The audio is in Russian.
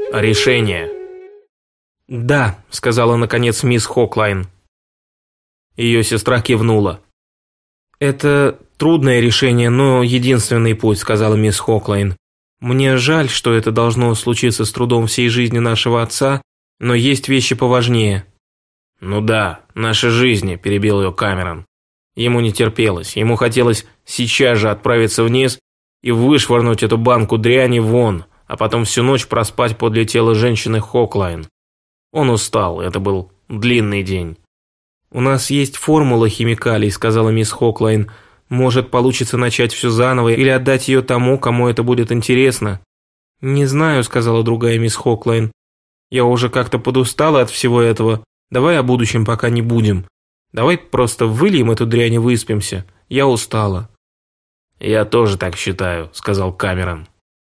решение». «Да», — сказала наконец мисс Хоклайн. Ее сестра кивнула. «Это трудное решение, но единственный путь», — сказала мисс Хоклайн. «Мне жаль, что это должно случиться с трудом всей жизни нашего отца, но есть вещи поважнее». «Ну да, наши жизни», — перебил ее Камерон. Ему не терпелось, ему хотелось сейчас же отправиться вниз и вышвырнуть эту банку дряни вон, а потом всю ночь проспать подле тела женщины Хоклайн. Он устал, это был длинный день. «У нас есть формула химикалий», — сказала мисс Хоклайн. «Может, получится начать все заново или отдать ее тому, кому это будет интересно». «Не знаю», — сказала другая мисс Хоклайн. «Я уже как-то подустала от всего этого. Давай о будущем пока не будем. Давай просто выльем эту дрянь и выспимся. Я устала». «Я тоже так считаю», — сказал Камерон.